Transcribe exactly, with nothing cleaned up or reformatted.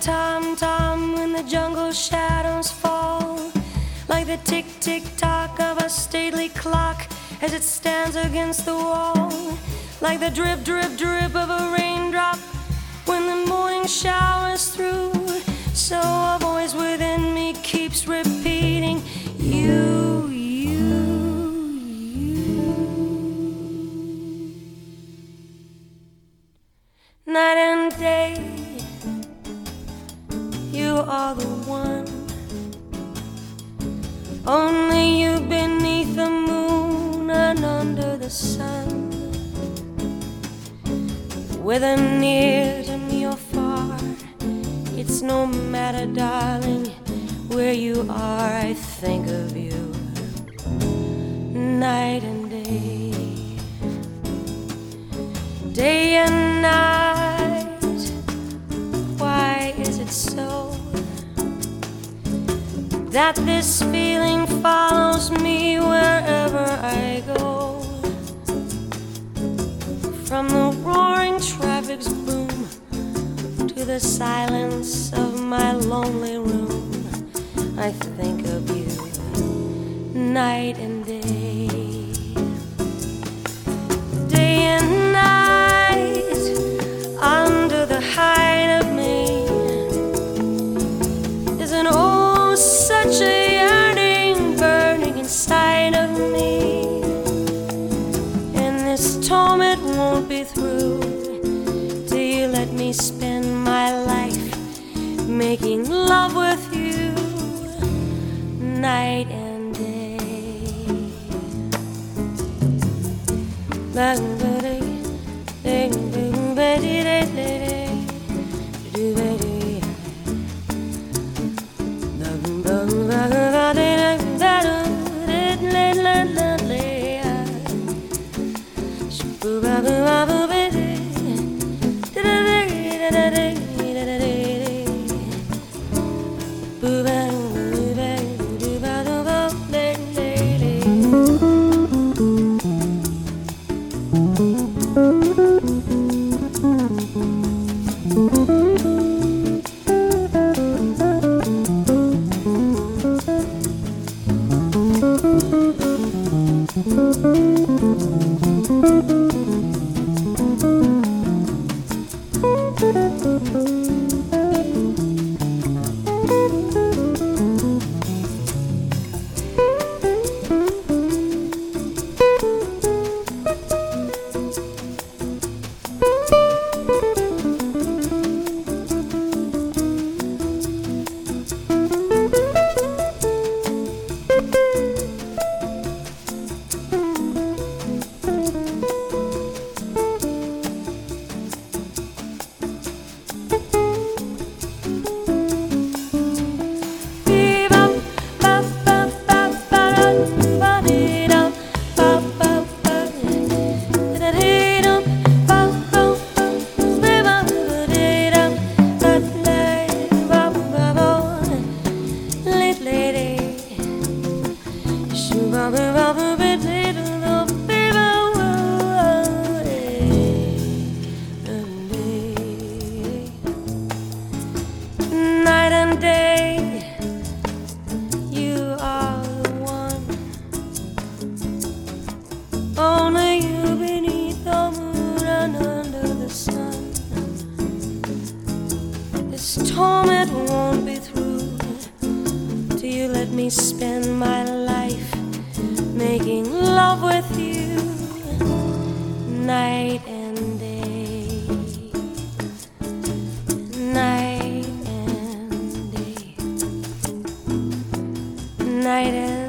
tom-tom when the jungle shadows fall, like the tick-tick-tock of a stately clock as it stands against the wall, like the drip-drip-drip of a raindrop when the morning shower's through. So a voice within me keeps repeating, you, you, you. Night and day, you are the one. Only you beneath the moon and under the sun. Whether near to me or far, it's no matter, darling, where you are, I think of you night and day, day and night. Why is it so that this feeling follows me wherever I go? From the roaring traffic's boom to the silence of my lonely room, I think of you night and day, day and night. Under the hide of me is an oh such a yearning burning inside of me, and this torment won't be through till you let me spend my life making love with you night and day. Night and day, you are the one. Only you beneath the moon and under the sun. This torment won't be through till you let me spend my life making love with you night and day, night and day, night and